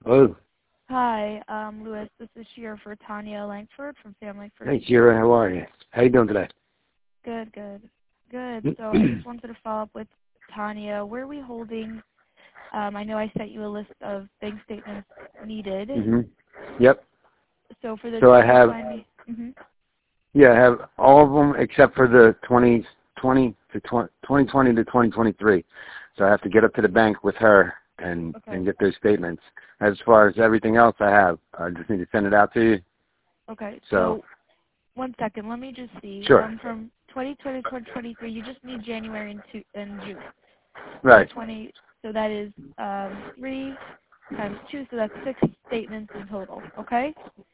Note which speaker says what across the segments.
Speaker 1: Hello.
Speaker 2: Hi, Louis. This is Shira for Tanya Langford from Family First.
Speaker 1: Hey, Shira. How are you? How you doing today?
Speaker 2: Good. So I just wanted to follow up with Tanya. Where are we holding? I know I sent you a list of bank statements needed.
Speaker 1: Yep.
Speaker 2: So for the
Speaker 1: So I have,
Speaker 2: 2020.
Speaker 1: yeah, I have all of them except for the 2020 to 2023. So I have to get up to the bank with her and get those statements. As far as everything else I have, I just need to send it out to you.
Speaker 2: Okay.
Speaker 1: So
Speaker 2: 1 second. Let me just see.
Speaker 1: Sure.
Speaker 2: From 2020 to 2023, you just need January and June.
Speaker 1: Right.
Speaker 2: So that is 3 times 2, so that's 6 statements in total. Okay.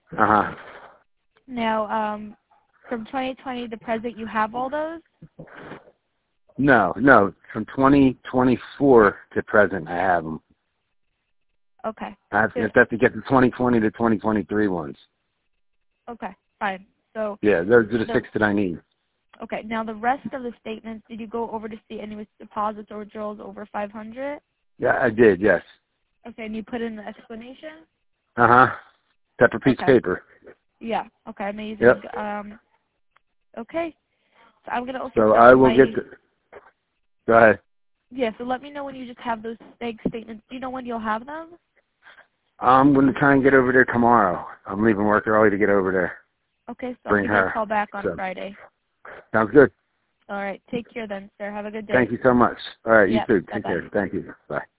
Speaker 2: Now, from 2020 to present, you have all those?
Speaker 1: No. From 2024 to present, I have them.
Speaker 2: Okay.
Speaker 1: I have to get the 2020 to 2023 ones.
Speaker 2: Okay, fine. So
Speaker 1: Yeah, those are the 6 that I need.
Speaker 2: Okay. Now the rest of the statements, did you go over to see any deposits or withdrawals over 500?
Speaker 1: Yeah, I did. Yes.
Speaker 2: Okay, and you put in the explanation?
Speaker 1: Separate piece of paper.
Speaker 2: Yeah. Okay. Amazing.
Speaker 1: Yep.
Speaker 2: Okay. So I'm gonna also.
Speaker 1: So I will get. Go ahead.
Speaker 2: Yeah. So let me know when you just have those bank statements. Do you know when you'll have them?
Speaker 1: I'm going to try and get over there tomorrow. I'm leaving work early to get over there.
Speaker 2: Okay. So
Speaker 1: Bring
Speaker 2: I'll give you
Speaker 1: her.
Speaker 2: a call back on Friday.
Speaker 1: Sounds good.
Speaker 2: All right. Take care then, sir. Have a good day.
Speaker 1: Thank you so much. All right. You
Speaker 2: Yep.
Speaker 1: too.
Speaker 2: Bye-bye.
Speaker 1: Take care. Thank you. Bye.